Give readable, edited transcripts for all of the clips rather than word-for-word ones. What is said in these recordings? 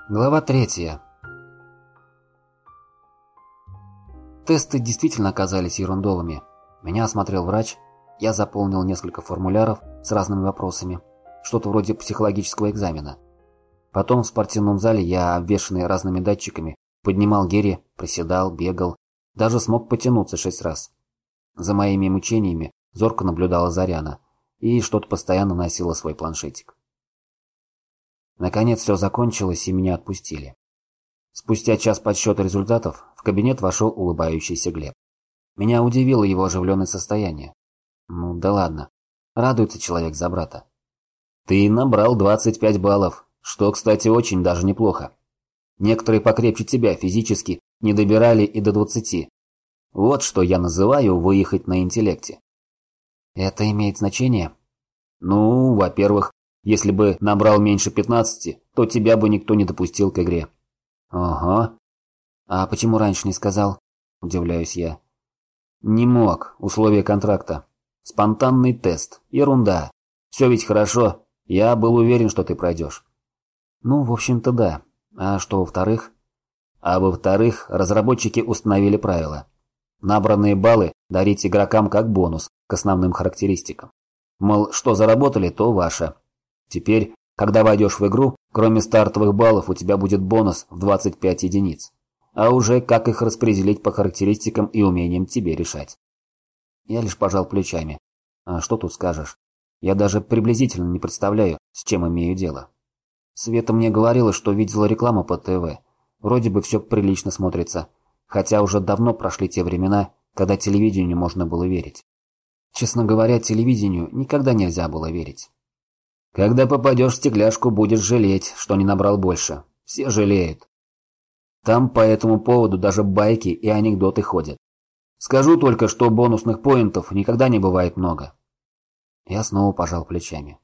Глава 3. Тесты действительно оказались ерундовыми. Меня осмотрел врач, я заполнил несколько формуляров с разными вопросами, что-то вроде психологического экзамена. Потом в спортивном зале я, обвешанный разными датчиками, поднимал гири, приседал, бегал, даже смог потянуться 6 раз. За моими мучениями зорко наблюдала Заряна и что-то постоянно носила свой планшетик. Наконец все закончилось и меня отпустили. Спустя час подсчета результатов в кабинет вошел улыбающийся Глеб. Меня удивило его оживленное состояние. Ну да ладно, радуется человек за брата. Ты набрал 25 баллов, что, кстати, очень даже неплохо. Некоторые покрепче тебя физически не добирали и до 20. Вот что я называю выехать на интеллекте. Это имеет значение? Ну, во-первых, если бы набрал меньше 15, то тебя бы никто не допустил к игре. Ага. А почему раньше не сказал? Удивляюсь я. Не мог, условия контракта. Спонтанный тест, ерунда. Все ведь хорошо, я был уверен, что ты пройдешь. Ну, в общем-то, да. А что во-вторых? А во-вторых, разработчики установили правила. Набранные баллы дарить игрокам как бонус к основным характеристикам. Мол, что заработали, то ваше. Теперь, когда войдешь в игру, кроме стартовых баллов у тебя будет бонус в 25 единиц. А уже как их распределить по характеристикам и умениям тебе решать. Я лишь пожал плечами. А что тут скажешь? Я даже приблизительно не представляю, с чем имею дело. Света мне говорила, что видела рекламу по ТВ. Вроде бы все прилично смотрится. Хотя уже давно прошли те времена, когда телевидению можно было верить. Честно говоря, телевидению никогда нельзя было верить. Когда попадешь в стекляшку, будешь жалеть, что не набрал больше. Все жалеют. Там по этому поводу даже байки и анекдоты ходят. Скажу только, что бонусных поинтов никогда не бывает много. Я снова пожал плечами.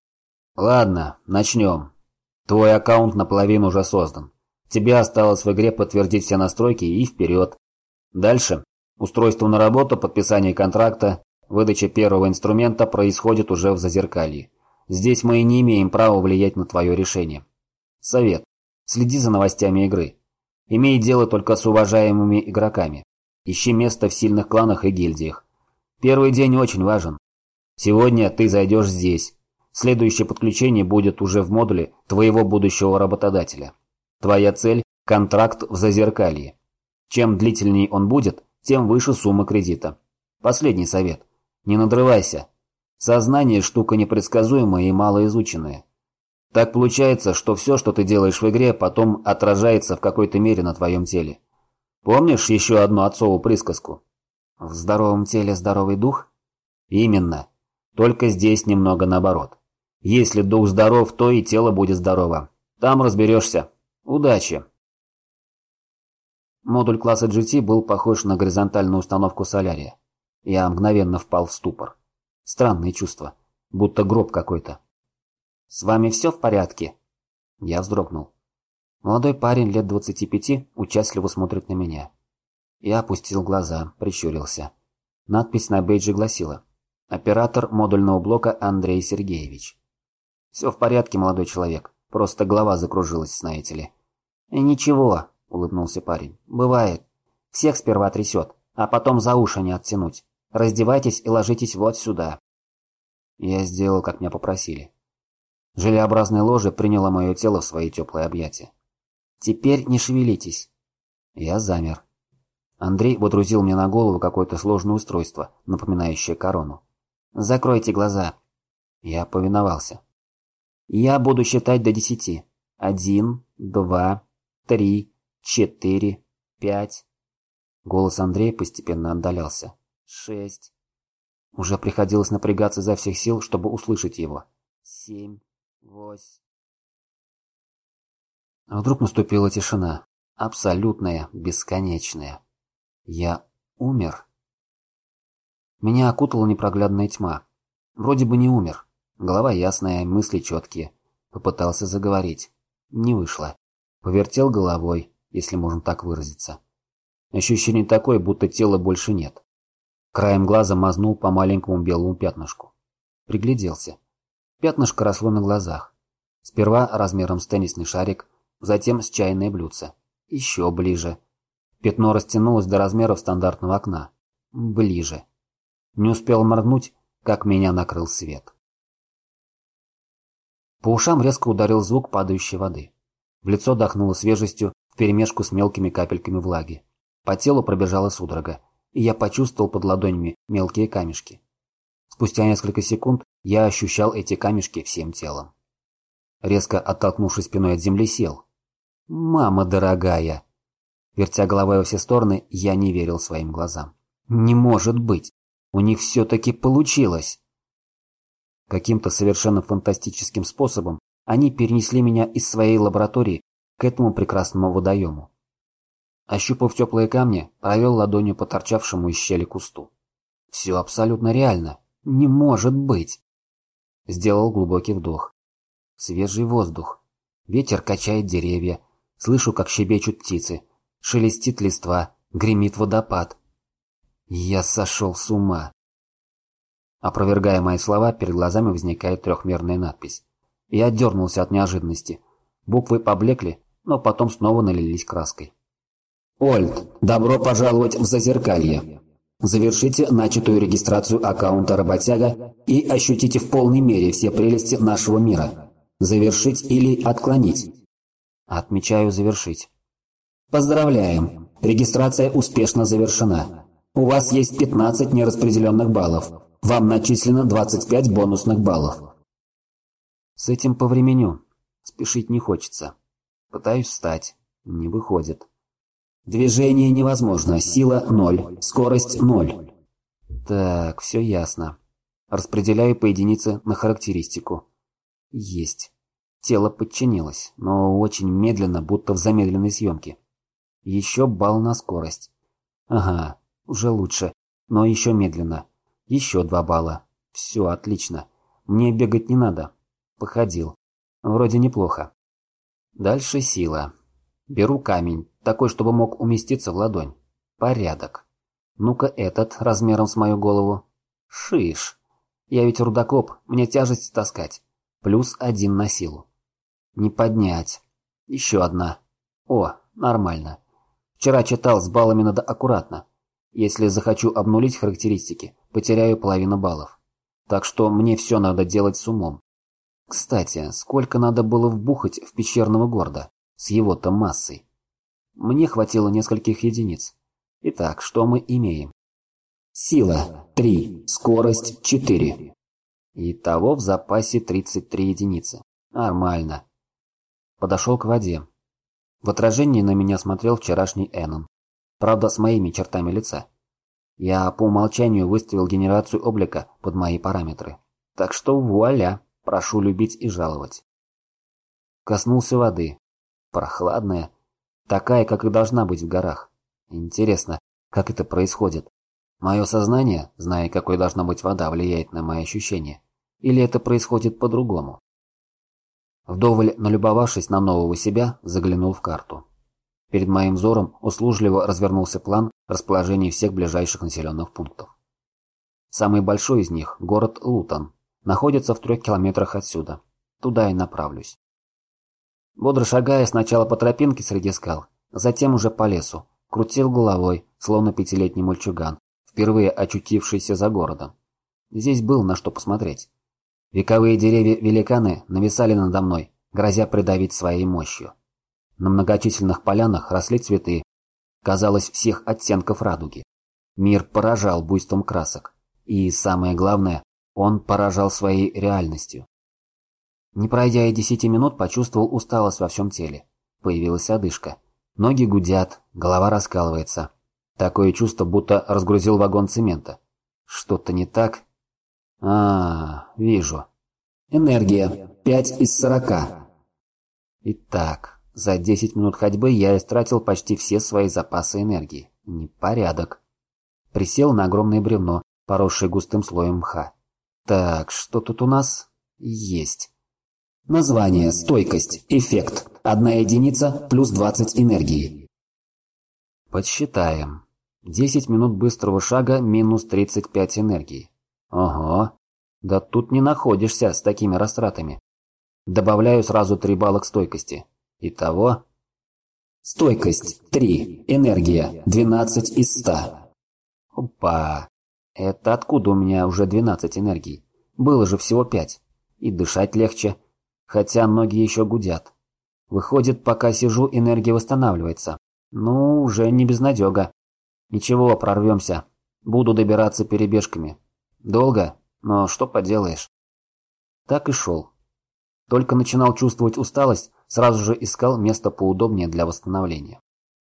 Ладно, начнем. Твой аккаунт наполовину уже создан. Тебе осталось в игре подтвердить все настройки и вперед. Дальше. Устройство на работу, подписание контракта, выдача первого инструмента происходит уже в Зазеркалье. Здесь мы и не имеем права влиять на твое решение. Совет. Следи за новостями игры. Имей дело только с уважаемыми игроками. Ищи место в сильных кланах и гильдиях. Первый день очень важен. Сегодня ты зайдешь здесь. Следующее подключение будет уже в модуле твоего будущего работодателя. Твоя цель – контракт в Зазеркалье. Чем длительнее он будет, тем выше сумма кредита. Последний совет. Не надрывайся. Сознание – штука непредсказуемая и малоизученная. Так получается, что все, что ты делаешь в игре, потом отражается в какой-то мере на твоем теле. Помнишь еще одну отцову присказку? В здоровом теле здоровый дух? Именно. Только здесь немного наоборот. Если дух здоров, то и тело будет здорово. Там разберешься. Удачи! Модуль класса GT был похож на горизонтальную установку Солярия. Я мгновенно впал в ступор. Странные чувства, будто гроб какой-то. «С вами все в порядке?» Я вздрогнул. Молодой парень лет 25 участливо смотрит на меня. Я опустил глаза, прищурился. Надпись на бейджи гласила: «Оператор модульного блока Андрей Сергеевич». «Все в порядке, молодой человек, просто голова закружилась, знаете ли». «Ничего», — улыбнулся парень, — «бывает. Всех сперва трясет, а потом за уши не оттянуть. Раздевайтесь и ложитесь вот сюда». Я сделал, как меня попросили. Желеобразное ложе приняло мое тело в свои теплые объятия. «Теперь не шевелитесь». Я замер. Андрей водрузил мне на голову какое-то сложное устройство, напоминающее корону. «Закройте глаза». Я повиновался. «Я буду считать до 10. 1, 2, 3, 4, 5». Голос Андрея постепенно отдалялся. 6. Уже приходилось напрягаться изо всех сил, чтобы услышать его. 7, 8. А вдруг наступила тишина. Абсолютная, бесконечная. Я умер. Меня окутала непроглядная тьма. Вроде бы не умер. Голова ясная, мысли четкие. Попытался заговорить. Не вышло. Повертел головой, если можно так выразиться. Ощущение такое, будто тела больше нет. Краем глаза мазнул по маленькому белому пятнышку. Пригляделся. Пятнышко росло на глазах. Сперва размером с теннисный шарик, затем с чайное блюдце. Еще ближе. Пятно растянулось до размеров стандартного окна. Ближе. Не успел моргнуть, как меня накрыл свет. По ушам резко ударил звук падающей воды. В лицо дохнуло свежестью вперемешку с мелкими капельками влаги. По телу пробежала судорога, и я почувствовал под ладонями мелкие камешки. Спустя несколько секунд я ощущал эти камешки всем телом. Резко оттолкнувшись спиной от земли, сел. «Мама дорогая!» Вертя головой во все стороны, я не верил своим глазам. «Не может быть! У них все-таки получилось!» Каким-то совершенно фантастическим способом они перенесли меня из своей лаборатории к этому прекрасному водоему. Ощупав теплые камни, провел ладонью по торчавшему из щели кусту. Все абсолютно реально. Не может быть. Сделал глубокий вдох. Свежий воздух. Ветер качает деревья. Слышу, как щебечут птицы. Шелестит листва. Гремит водопад. Я сошел с ума. Опровергая мои слова, перед глазами возникает трехмерная надпись. Я отдернулся от неожиданности. Буквы поблекли, но потом снова налились краской. Ольд, добро пожаловать в Зазеркалье. Завершите начатую регистрацию аккаунта Работяга и ощутите в полной мере все прелести нашего мира. Завершить или отклонить? Отмечаю завершить. Поздравляем! Регистрация успешно завершена. У вас есть 15 нераспределенных баллов. Вам начислено 25 бонусных баллов. С этим повременю. Спешить не хочется. Пытаюсь встать. Не выходит. Движение невозможно. Сила 0. Скорость 0. Так, все ясно. Распределяю по единице на характеристику. Есть. Тело подчинилось, но очень медленно, будто в замедленной съемке. Еще балл на скорость. Ага, уже лучше, но еще медленно. Еще 2 балла. Все, отлично. Мне бегать не надо. Походил. Вроде неплохо. Дальше сила. Беру камень, такой, чтобы мог уместиться в ладонь. Порядок. Ну-ка этот, размером с мою голову. Шиш. Я ведь рудокоп, мне тяжесть таскать. Плюс 1 на силу. Не поднять. Еще 1. О, нормально. Вчера читал, с баллами надо аккуратно. Если захочу обнулить характеристики, потеряю половину баллов. Так что мне все надо делать с умом. Кстати, сколько надо было вбухать в пещерного горда? С его-то массой. Мне хватило нескольких единиц. Итак, что мы имеем? Сила 3, скорость 4. Итого в запасе 33 единицы. Нормально. Подошел к воде. В отражении на меня смотрел вчерашний Эннон. Правда, с моими чертами лица. Я по умолчанию выставил генерацию облика под мои параметры. Так что вуаля, прошу любить и жаловать. Коснулся воды. Прохладная. Такая, как и должна быть в горах. Интересно, как это происходит? Мое сознание, зная, какой должна быть вода, влияет на мои ощущения? Или это происходит по-другому? Вдоволь налюбовавшись на нового себя, заглянул в карту. Перед моим взором услужливо развернулся план расположения всех ближайших населенных пунктов. Самый большой из них, город Лутон, находится в 3 километрах отсюда. Туда и направлюсь. Бодро шагая сначала по тропинке среди скал, затем уже по лесу, крутил головой, словно 5-летний мальчуган, впервые очутившийся за городом. Здесь было на что посмотреть. Вековые деревья-великаны нависали надо мной, грозя придавить своей мощью. На многочисленных полянах росли цветы, казалось, всех оттенков радуги. Мир поражал буйством красок. И, самое главное, он поражал своей реальностью. Не пройдя и 10 минут, почувствовал усталость во всем теле. Появилась одышка. Ноги гудят, голова раскалывается. Такое чувство, будто разгрузил вагон цемента. Что-то не так? Вижу. Энергия. 5 из 40. Итак, за 10 минут ходьбы я истратил почти все свои запасы энергии. Непорядок. Присел на огромное бревно, поросшее густым слоем мха. Так, что тут у нас? Есть. Название, стойкость, эффект. 1 единица плюс 20 энергии. Подсчитаем. 10 минут быстрого шага минус 35 энергии. Ого, да тут не находишься с такими растратами. Добавляю сразу 3 балла к стойкости. Итого... Стойкость 3, энергия 12 из 100. Опа! Это откуда у меня уже 12 энергий? Было же всего 5. И дышать легче, хотя ноги еще гудят. Выходит, пока сижу, энергия восстанавливается. Ну, уже не безнадега. Ничего, прорвемся. Буду добираться перебежками. Долго, но что поделаешь. Так и шел. Только начинал чувствовать усталость, сразу же искал место поудобнее для восстановления.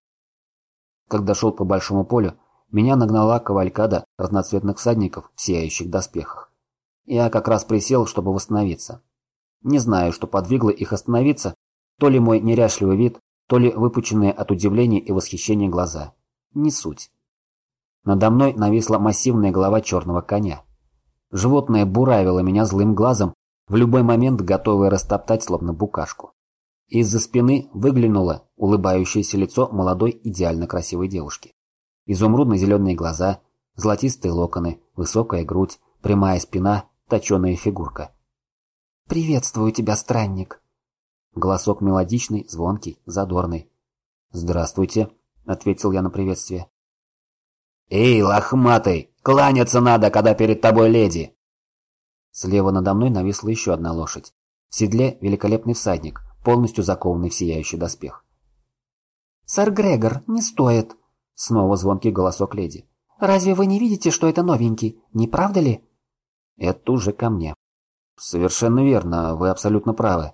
Когда шел по большому полю, меня нагнала кавалькада разноцветных всадников в сияющих доспехах. Я как раз присел, чтобы восстановиться. Не знаю, что подвигло их остановиться, то ли мой неряшливый вид, то ли выпученные от удивления и восхищения глаза. Не суть. Надо мной нависла массивная голова черного коня. Животное буравило меня злым глазом, в любой момент готовое растоптать, словно букашку. Из-за спины выглянуло улыбающееся лицо молодой идеально красивой девушки. Изумрудно-зеленые глаза, золотистые локоны, высокая грудь, прямая спина, точеная фигурка. «Приветствую тебя, странник!» Голосок мелодичный, звонкий, задорный. «Здравствуйте», — ответил я на приветствие. «Эй, лохматый, кланяться надо, когда перед тобой леди!» Слева надо мной нависла еще одна лошадь. В седле великолепный всадник, полностью закованный в сияющий доспех. «Сэр Грегор, не стоит!» Снова звонкий голосок леди. «Разве вы не видите, что это новенький, не правда ли?» Это уже ко мне. «Совершенно верно, вы абсолютно правы».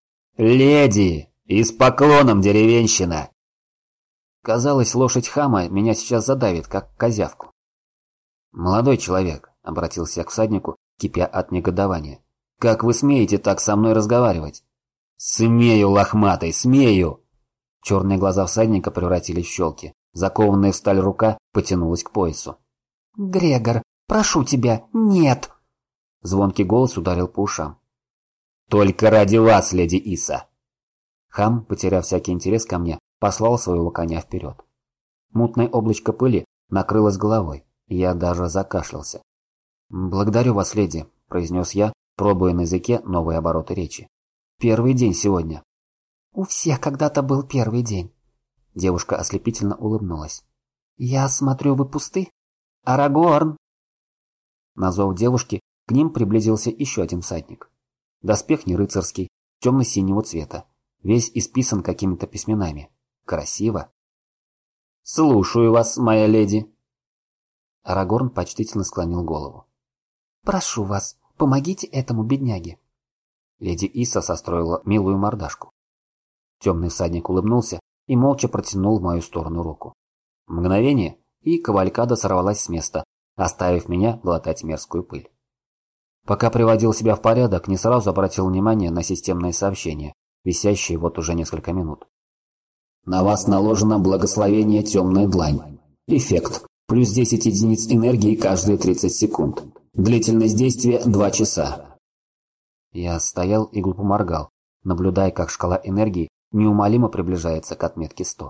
«Леди! И с поклоном, деревенщина!» Казалось, лошадь хама меня сейчас задавит, как козявку. «Молодой человек», — обратился я к всаднику, кипя от негодования. «Как вы смеете так со мной разговаривать?» «Смею, лохматый, смею!» Черные глаза всадника превратились в щелки. Закованная в сталь рука потянулась к поясу. «Грегор, прошу тебя, нет!» Звонкий голос ударил по ушам. «Только ради вас, леди Иса!» Хам, потеряв всякий интерес ко мне, послал своего коня вперед. Мутное облачко пыли накрылось головой, и я даже закашлялся. «Благодарю вас, леди», – произнес я, пробуя на языке новые обороты речи. «Первый день сегодня». «У всех когда-то был первый день». Девушка ослепительно улыбнулась. «Я смотрю, вы пусты? Арагорн!» На зов девушки к ним приблизился еще один всадник. Доспех не рыцарский, темно-синего цвета, весь исписан какими-то письменами. Красиво. «Слушаю вас, моя леди». Арагорн почтительно склонил голову. «Прошу вас, помогите этому бедняге». Леди Иса состроила милую мордашку. Темный всадник улыбнулся и молча протянул в мою сторону руку. Мгновение, и кавалькада сорвалась с места, оставив меня глотать мерзкую пыль. Пока приводил себя в порядок, не сразу обратил внимание на системные сообщения, висящие вот уже несколько минут. На вас наложено благословение «Темная длань». Эффект. Плюс 10 единиц энергии каждые 30 секунд. Длительность действия 2 часа. Я стоял и глупо моргал, наблюдая, как шкала энергии неумолимо приближается к отметке 100.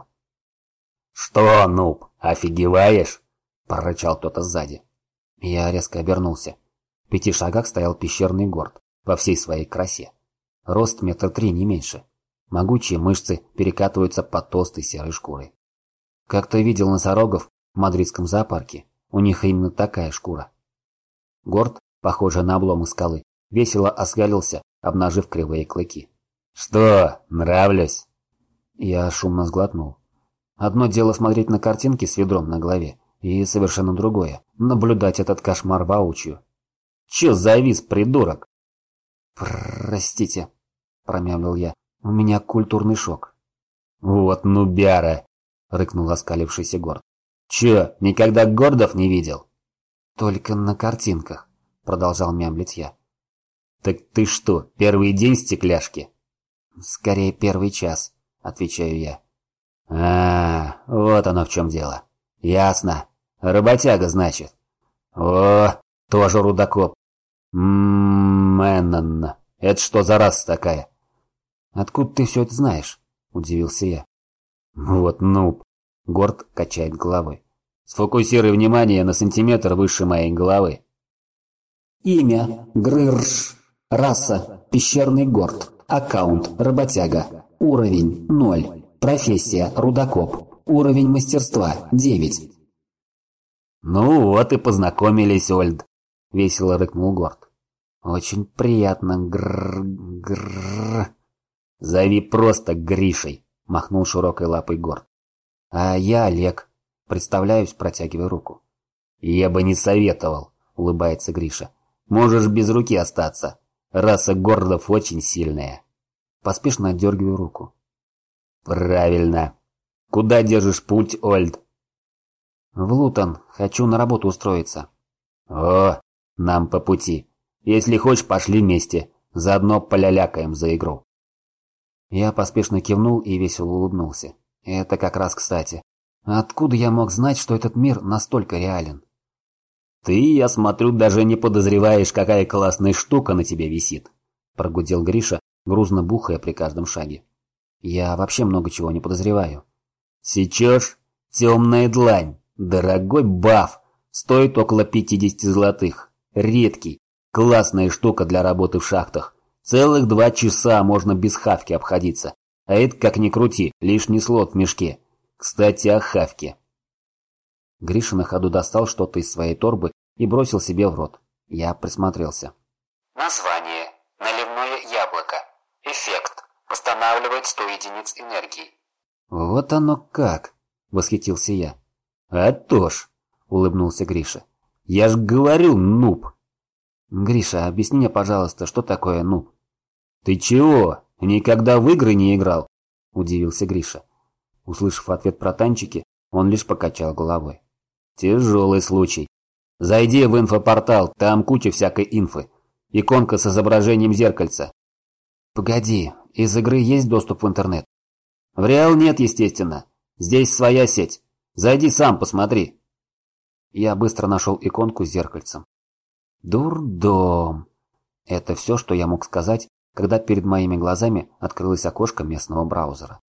«Что, нуб, офигеваешь?» – прорычал кто-то сзади. Я резко обернулся. В 5 шагах стоял пещерный горд во всей своей красе. Рост 3 метра, не меньше. Могучие мышцы перекатываются под толстой серой шкурой. Как-то видел носорогов в мадридском зоопарке. У них именно такая шкура. Горд, похожий на обломы скалы, весело оскалился, обнажив кривые клыки. «Что, нравлюсь?» Я шумно сглотнул. Одно дело смотреть на картинки с ведром на голове, и совершенно другое – наблюдать этот кошмар воочию. «Чё завис, придурок?» «Простите», – промямлил я, – «у меня культурный шок». «Вот нубяра!» – рыкнул оскалившийся Горд. «Чё, никогда гордов не видел?» «Только на картинках», – продолжал мямлить я. «Так ты что, первый день в стекляшке?» «Скорее первый час», – отвечаю я. Вот оно в чем дело. Ясно. Работяга, значит. О, тоже рудокоп. Мэннон, это что за раса такая?» «Откуда ты все это знаешь?» – удивился я. «Вот нуб», – Горд качает головой. «Сфокусируй внимание на сантиметр выше моей головы». Имя – Грырш. Раса – пещерный горд. Аккаунт – работяга. Уровень 0. Профессия рудокоп. Уровень мастерства 9. «Ну вот и познакомились, Ольд», — весело рыкнул Горд. «Очень приятно, грррррр». «Зови просто Гришей», — махнул широкой лапой Горд. «А я Олег», — представляюсь, протягивая руку. «Я бы не советовал», — улыбается Гриша. «Можешь без руки остаться. Раса Гордов очень сильная». Поспешно отдергиваю руку. «Правильно. Куда держишь путь, Ольд?» «В Лутон. Хочу на работу устроиться». «О, нам по пути. Если хочешь, пошли вместе. Заодно полялякаем за игру». Я поспешно кивнул и весело улыбнулся. Это как раз кстати. Откуда я мог знать, что этот мир настолько реален? «Ты, я смотрю, даже не подозреваешь, какая классная штука на тебе висит», – прогудел Гриша, грузно бухая при каждом шаге. «Я вообще много чего не подозреваю». «Сечешь? Темная длань. Дорогой баф. Стоит около 50 золотых. Редкий. Классная штука для работы в шахтах. Целых 2 часа можно без хавки обходиться. А это, как ни крути, лишний слот в мешке. Кстати, о хавке». Гриша на ходу достал что-то из своей торбы и бросил себе в рот. Я присмотрелся. Название. Наливное яблоко. Эффект. Восстанавливает 100 единиц энергии. «Вот оно как!» – восхитился я. «А то ж!» – улыбнулся Гриша. «Я ж говорю, нуб!» «Гриша, объясни мне, пожалуйста, что такое нуб?» «Ты чего? Никогда в игры не играл?» – удивился Гриша. Услышав ответ про танчики, он лишь покачал головой. «Тяжелый случай. Зайди в инфопортал, там куча всякой инфы. Иконка с изображением зеркальца». «Погоди, из игры есть доступ в интернет?» «В Реал нет, естественно. Здесь своя сеть. Зайди сам, посмотри». Я быстро нашел иконку с зеркальцем. Дурдом. Это все, что я мог сказать, когда перед моими глазами открылось окошко местного браузера.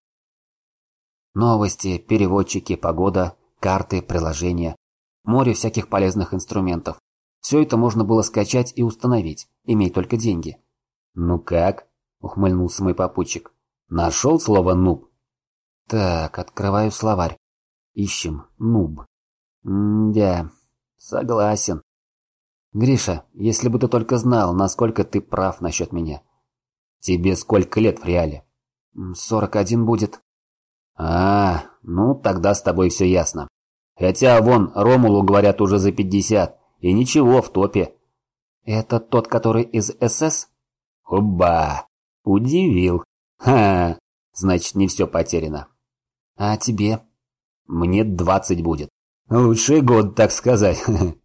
Новости, переводчики, погода, карты, приложения, море всяких полезных инструментов. Все это можно было скачать и установить, имей только деньги. «Ну как?» – ухмыльнулся мой попутчик. «Нашел слово «нуб»?» Так, открываю словарь. Ищем «нуб». Да, согласен. Гриша, если бы ты только знал, насколько ты прав насчет меня. Тебе сколько лет в реале? 41 будет. Ну тогда с тобой все ясно. Хотя вон Ромулу говорят уже за 50, и ничего, в топе. Это тот, который из СС? Оба! Удивил. Ха! Значит, не все потеряно. А тебе? Мне 20 будет. Лучший год, так сказать.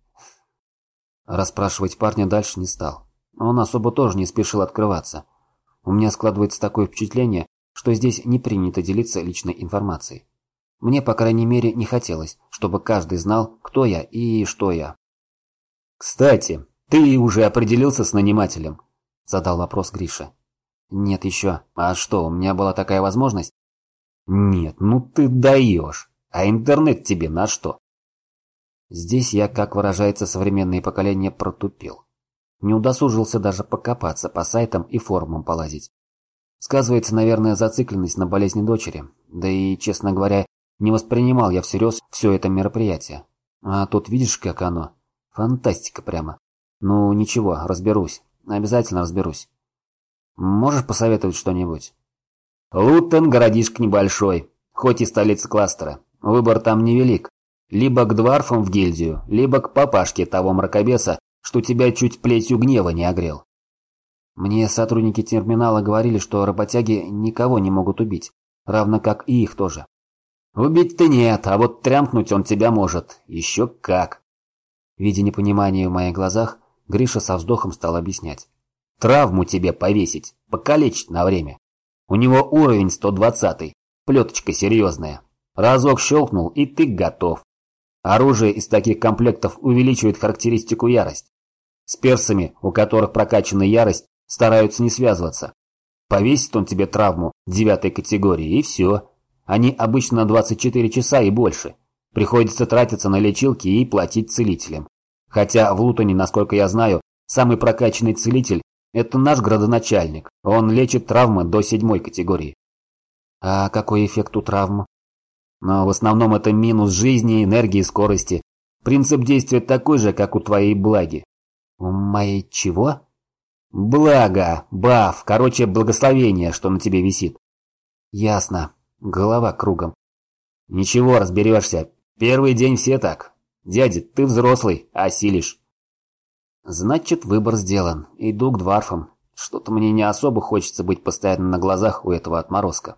Расспрашивать парня дальше не стал. Он особо тоже не спешил открываться. У меня складывается такое впечатление, что здесь не принято делиться личной информацией. Мне, по крайней мере, не хотелось, чтобы каждый знал, кто я и что я. «Кстати, ты уже определился с нанимателем?» – задал вопрос Гриша. «Нет еще. А что, у меня была такая возможность?» «Нет, ну ты даешь. А интернет тебе на что?» Здесь я, как выражается современное поколение, протупил. Не удосужился даже покопаться по сайтам и форумам полазить. Сказывается, наверное, зацикленность на болезни дочери. Да и, честно говоря, не воспринимал я всерьез все это мероприятие. А тут видишь, как оно. Фантастика прямо. Ну ничего, разберусь. Обязательно разберусь. Можешь посоветовать что-нибудь? Лутон городишко небольшой, хоть и столица кластера. Выбор там невелик. Либо к дварфам в гильдию, либо к папашке того мракобеса, что тебя чуть плетью гнева не огрел. Мне сотрудники терминала говорили, что работяги никого не могут убить, равно как и их тоже. Убить-то нет, а вот трямкнуть он тебя может. Еще как. Видя непонимание в моих глазах, Гриша со вздохом стал объяснять. Травму тебе повесить, покалечить на время. У него уровень 120-й, плеточка серьезная. Разок щелкнул, и ты готов. Оружие из таких комплектов увеличивает характеристику ярость. С персами, у которых прокачана ярость, стараются не связываться. Повесит он тебе травму 9-й категории, и все. Они обычно 24 часа и больше. Приходится тратиться на лечилки и платить целителям. Хотя в Лутоне, насколько я знаю, самый прокачанный целитель – это наш градоначальник. Он лечит травмы до 7-й категории. А какой эффект у травм? Но в основном это минус жизни, энергии, скорости. Принцип действия такой же, как у твоей благи. У моей чего? Благо, баф, короче, благословение, что на тебе висит. Ясно. Голова кругом. Ничего, разберешься. Первый день все так. Дядя, ты взрослый, осилишь. Значит, выбор сделан. Иду к дварфам. Что-то мне не особо хочется быть постоянно на глазах у этого отморозка.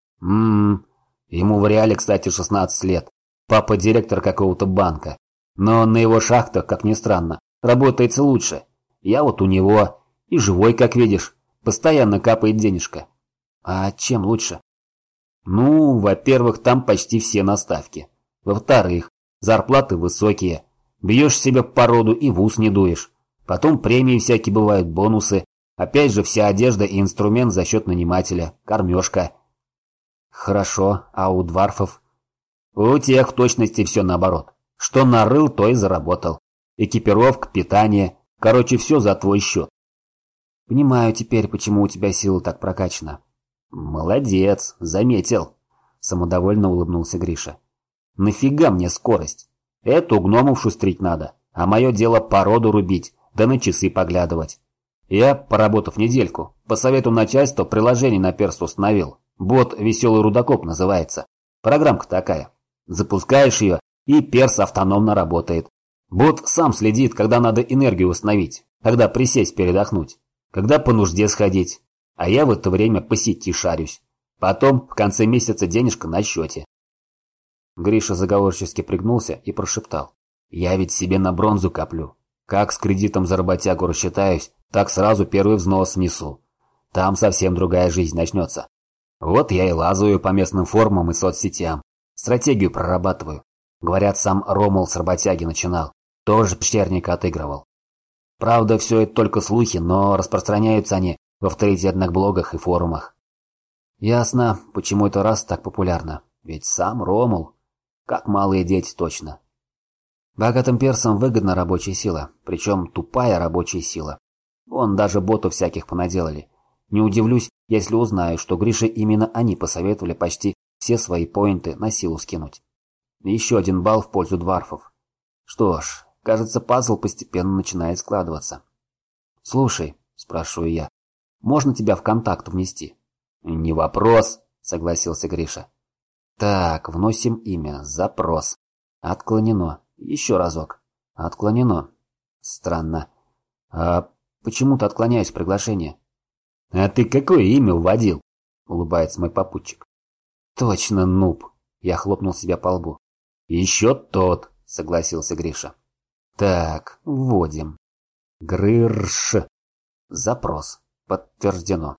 Ему в реале, кстати, 16 лет. Папа директор какого-то банка. Но на его шахтах, как ни странно, работается лучше. Я вот у него. И живой, как видишь. Постоянно капает денежка. А чем лучше? Ну, во-первых, там почти все на ставке. Во-вторых, зарплаты высокие. Бьешь себя по роду и в ус не дуешь. Потом премии всякие бывают, бонусы. Опять же, вся одежда и инструмент за счет нанимателя. Кормежка. Хорошо, а у дварфов? У тех в точности все наоборот. Что нарыл, то и заработал. Экипировка, питание. Короче, все за твой счет. Понимаю теперь, почему у тебя сила так прокачана. Молодец, заметил. Самодовольно улыбнулся Гриша. Нафига мне скорость? Это у гномов шустрить надо. А мое дело породу рубить, да на часы поглядывать. Я, поработав недельку, по совету начальства приложение на перст установил. Бот «Веселый рудокоп» называется. Программка такая. Запускаешь ее, и перс автономно работает. Бот сам следит, когда надо энергию восстановить, когда присесть передохнуть, когда по нужде сходить. А я в это время по сети шарюсь. Потом в конце месяца денежка на счете. Гриша заговорчески пригнулся и прошептал. Я ведь себе на бронзу коплю. Как с кредитом за работягу рассчитаюсь, так сразу первый взнос внесу. Там совсем другая жизнь начнется. Вот я и лазаю по местным форумам и соцсетям. Стратегию прорабатываю. Говорят, сам Ромул с работяги начинал. Тоже пещерника отыгрывал. Правда, все это только слухи, но распространяются они в авторитетных блогах и форумах. Ясно, почему это раз так популярно. Ведь сам Ромул, как малые дети точно. Богатым персам выгодна рабочая сила, причем тупая рабочая сила. Вон даже ботов всяких понаделали. Не удивлюсь, если узнаю, что Грише именно они посоветовали почти все свои поинты на силу скинуть. Еще 1 балл в пользу дварфов. Что ж, кажется, пазл постепенно начинает складываться. «Слушай», – спрашиваю я, – «можно тебя в контакт внести?» «Не вопрос», – согласился Гриша. «Так, вносим имя. Запрос. Отклонено. Еще разок. Отклонено. Странно. А почему-то отклоняюсь приглашение». «А ты какое имя вводил?» – улыбается мой попутчик. «Точно, нуб!» – я хлопнул себя по лбу. «Еще тот!» – согласился Гриша. «Так, вводим. Грырш. Запрос. Подтверждено».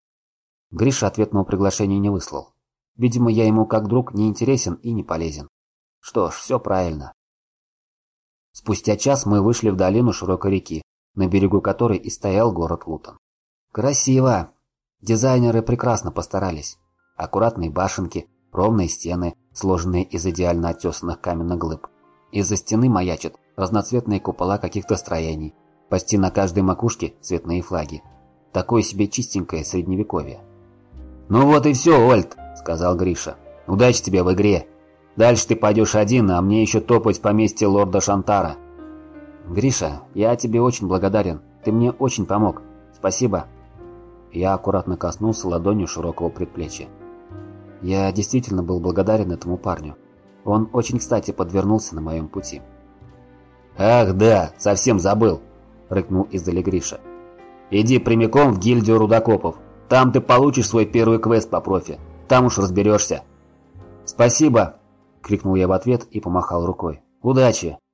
Гриша ответного приглашения не выслал. Видимо, я ему как друг не интересен и не полезен. Что ж, все правильно. Спустя час мы вышли в долину широкой реки, на берегу которой и стоял город Лутон. Красиво! Дизайнеры прекрасно постарались. Аккуратные башенки, ровные стены, сложенные из идеально оттесанных каменных глыб. Из-за стены маячат разноцветные купола каких-то строений. Почти на каждой макушке цветные флаги. Такое себе чистенькое средневековье. «Ну вот и все, Ольд», — сказал Гриша. «Удачи тебе в игре. Дальше ты пойдешь один, а мне еще топать в поместье лорда Шантара». «Гриша, я тебе очень благодарен. Ты мне очень помог. Спасибо». Я аккуратно коснулся ладонью широкого предплечья. Я действительно был благодарен этому парню. Он очень кстати подвернулся на моем пути. «Ах да, совсем забыл», — рыкнул издали Гриша. «Иди прямиком в гильдию рудокопов. Там ты получишь свой первый квест по профи. Там уж разберешься». «Спасибо», — крикнул я в ответ и помахал рукой. «Удачи!»